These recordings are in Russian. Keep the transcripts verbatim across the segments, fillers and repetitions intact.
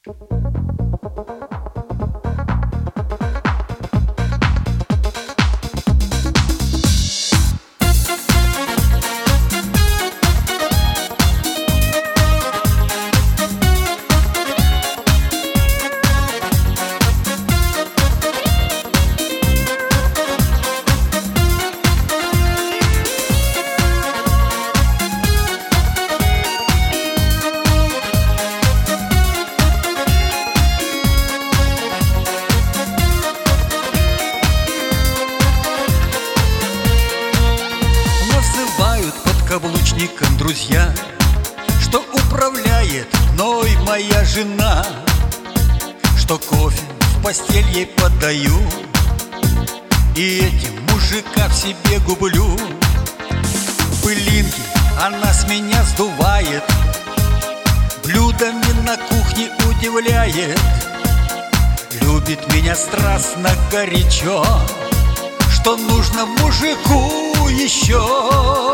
Каблучником друзья, что управляет мной моя жена, что кофе в постель ей подаю, и этим мужика в себе гублю. Пылинки она с меня сдувает, блюдами на кухне удивляет, любит меня страстно горячо, что нужно мужику еще.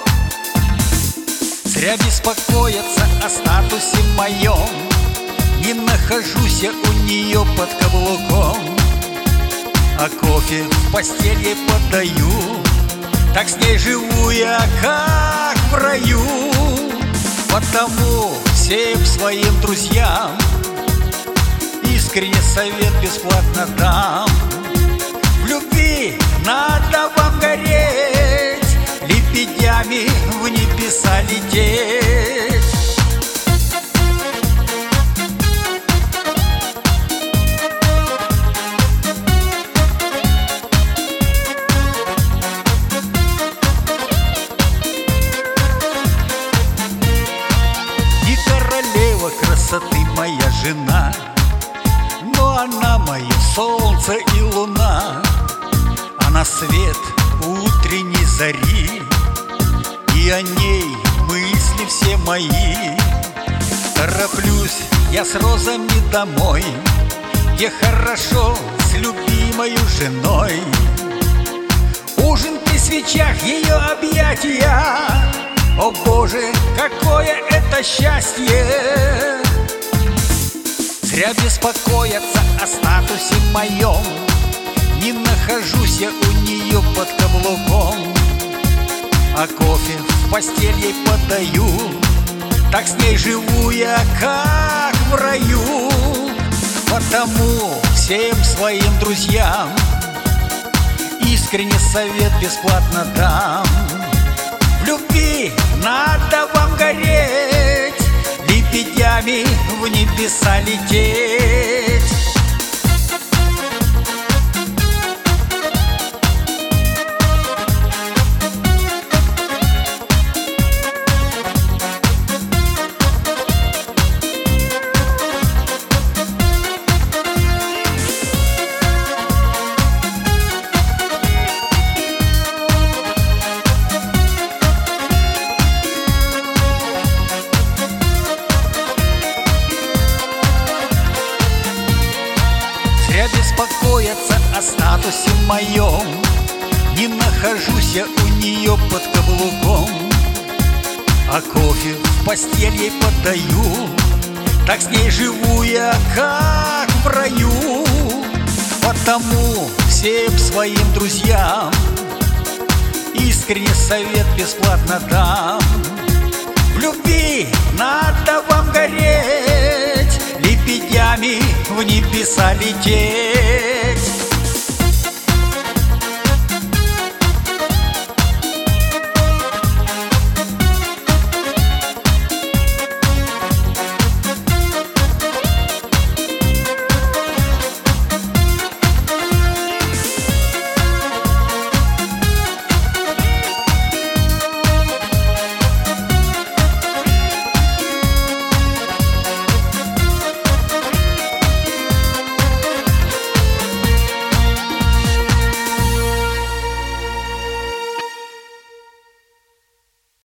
Зря беспокоиться о статусе моем, не нахожусь я у нее под каблуком, а кофе в постель ей подаю, так с ней живу я, как в раю. Потому всем своим друзьям искренне совет бесплатно дам: в любви надо вам гореть, лебедями в небеса лететь. Не королева красоты моя жена, но она мое солнце и луна. Она свет утренней зари, и о ней мысли все мои. Тороплюсь я с розами домой, где хорошо с любимой женой. Ужин при свечах, ее объятия, о Боже, какое это счастье! Зря беспокоиться о статусе моем, не нахожусь я у нее под каблуком, а кофе в постель ей подаю, так с ней живу я, как в раю. Потому всем своим друзьям искренне совет бесплатно дам: в любви надо вам гореть, лебедями в небеса лететь. Зря беспокоиться о статусе моем, не нахожусь я у нее под каблуком, а кофе в постель ей подаю, так с ней живу я, как в раю. Потому всем своим друзьям искренне совет бесплатно дам: в любви надо вам гореть, лебедями в небеса лететь.